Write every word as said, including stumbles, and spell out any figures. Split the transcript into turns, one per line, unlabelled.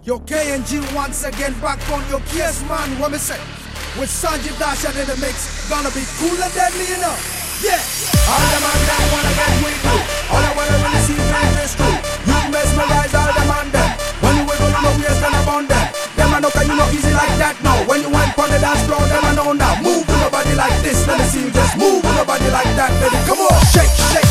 Yo, K N G once again back on your case, man. What me say? With Sanjeev Dasha in the mix, gonna be cool and deadly, you know. Yeah. All the man that wanna get with you, all I wanna really see is this true. You mesmerize all the man them. When you wiggle on the waist and upon them, them I know can you not easy like that now. When you went on the dance floor, them I know now. Move with your body like this, let me see you just move with your body like that, baby. Come on, shake, shake.